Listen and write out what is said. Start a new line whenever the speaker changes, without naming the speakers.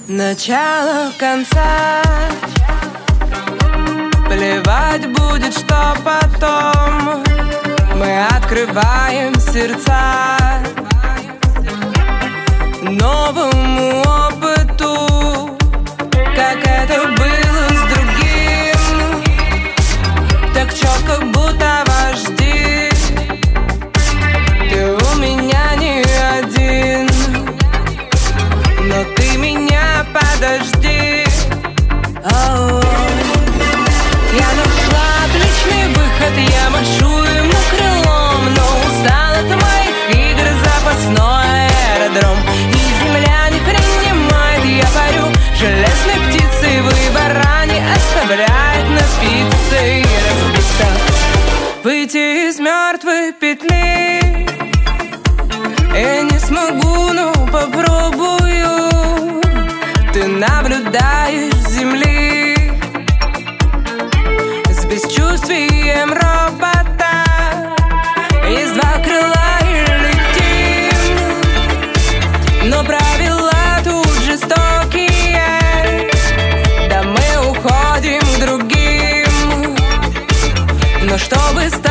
Начало конца. Плевать будет, что потом. Мы открываем сердца новому опыту, как это было с другим. Так четко, будто вожди. Ты у меня не один, но ты меня подожди. Я нашла отличный выход, я машу ему крылом, но устал от моих игр, запасной аэродром. И земля не принимает, я парю железной птицей. Выбора не оставляет напиться и разбиться. Выйти из мертвой петли я не смогу, но попробую. Ты наблюдаешь с земли с бесчувствием робота. Есть два крыла и летим, но правила тут жестокие. Да мы уходим к другим, но чтобы стать